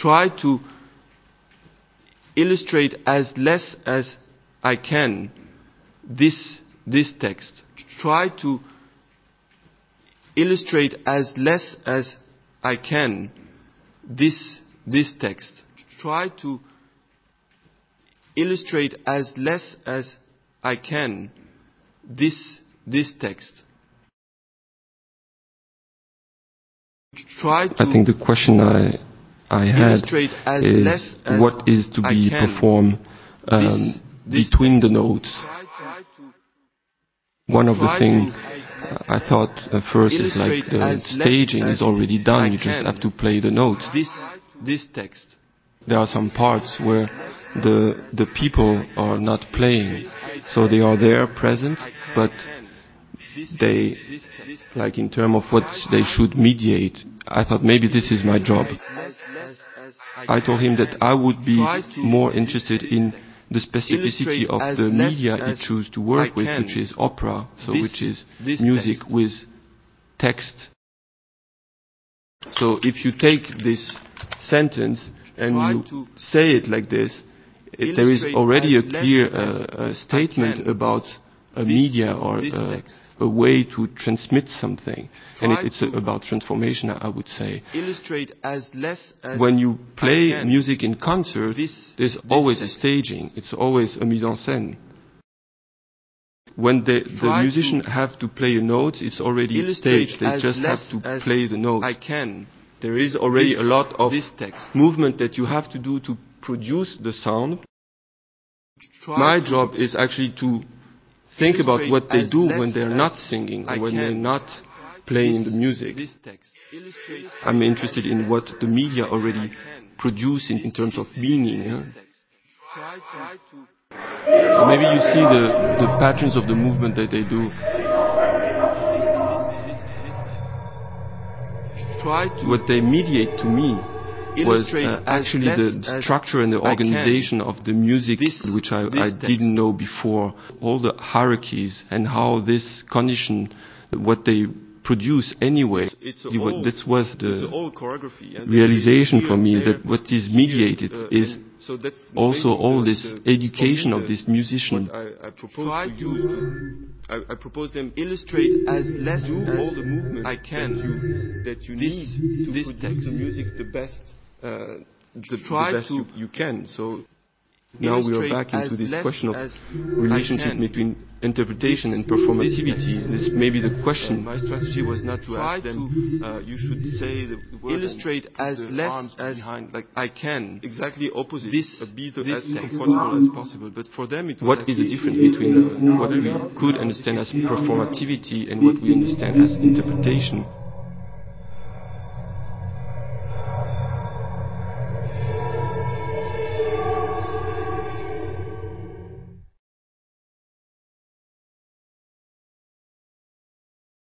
try to illustrate as less as I can this text. Try to illustrate as less as I can this text. Try to illustrate as less as I can this text. Try to I think the question I had is what is to be performed between the notes. One of the things I thought first is like the staging is already done, you just have to play the notes. This text. There are some parts where the people are not playing, so they are there present, but they, like in terms of what they should mediate, I thought maybe this is my job. I told him that I would be more interested in the specificity of the media he chose to work with, which is opera, so which is music with text. So if you take this sentence and you say it like this, there is already a clear statement about a media or a way to transmit something, and it's about transformation, I would say. When you play music in concert, there's always a staging, it's always a mise en scène. When the musicians have to play a note, it's already staged, they just have to play the notes. There is already a lot of movement that you have to do to produce the sound. My job is actually to think about what they do when they're not singing or when they're not playing the music. I'm interested in what the media already produce in terms of meaning. So maybe you see the patterns of the movement that they do. What they mediate to me was actually the structure and the organization of the music, which I didn't know before. All the hierarchies and how this condition, what they produce anyway. This was the realization for me that what is mediated is also all this education of this musician. I propose them illustrate as less as all the movement I can that you need to put the music the best. You can. So now we are back into this question of relationship between interpretation and performativity. This may be the question. My strategy was not to ask them, you should say the word illustrate as less as behind, like I can. Exactly opposite. Be as comfortable as possible. But for them, what is the difference between what we could understand as performativity and what we understand as interpretation?